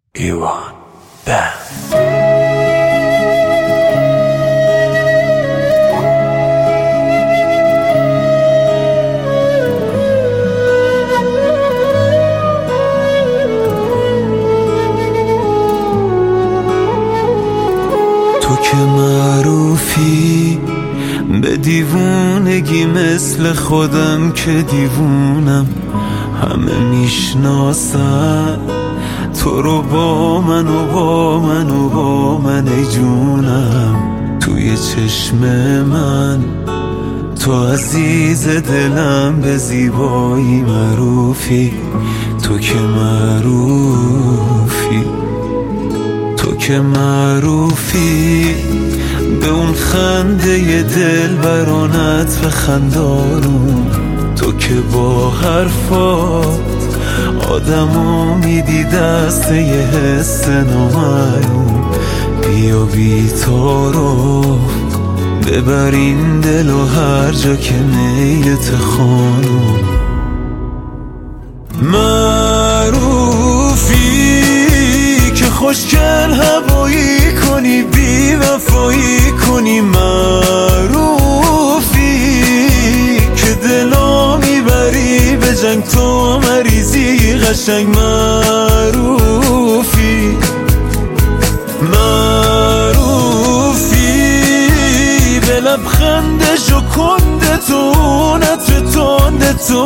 ایوان بند. تو که معروفی به دیوونگی مثل خودم که دیوونم، همه میشناسن تو رو با من و با من و با من ای جونم. توی چشم من تو عزیز دلم، به زیبایی معروفی. تو که معروفی، تو که معروفی به اون خنده دل برانت و خندانون. تو که با حرفات آدمو میدی دست یه حس نامعلوم. بیا بی تعارف ببر این دل و هر جا که میلت خانم. معروفی که خوشگل هوایی کنی، بی وفایی کنی. معروفی که دلا میبری به جنگ، تو مریضی قشنگ. معروفی، معروفی به لبخند ژوکنده تو، نت تنده تو.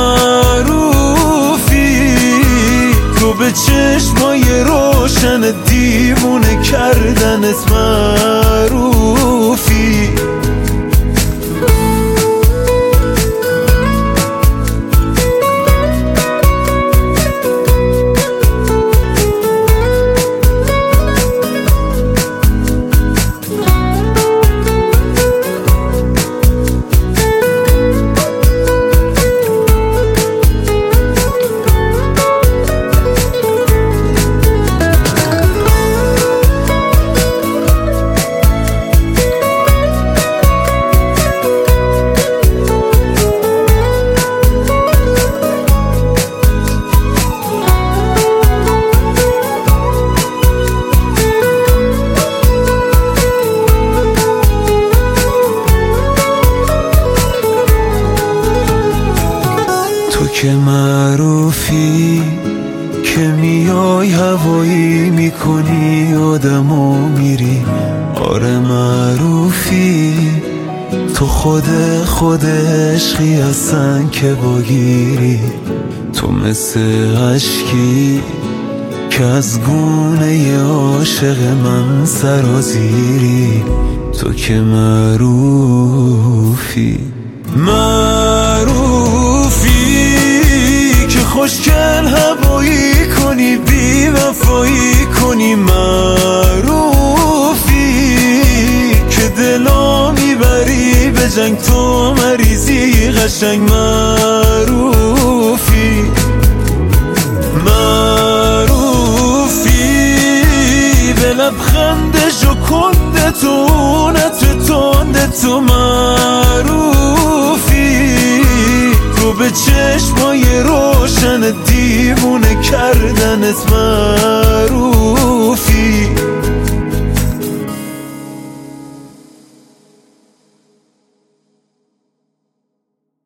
معروفی تو به چشمای روشن دیوونه کردنت. معروفی که معروفی که میای هوایی میکنی آدمو میری. آره معروفی تو خود عشقی هستن که باگیری. تو مثل عشقی که از گونه عاشق من سرازیری. تو که معروفی، معروفی خوشگل هوایی کنی، بی وفایی کنی. معروفی که دلا میبری به جنگ، تو مریضی قشنگ. معروفی، معروفی به لبخند ژوکنده تو، نت تنده تو. معروفی تو به چشمای روشن دیوونه کردنت. معروف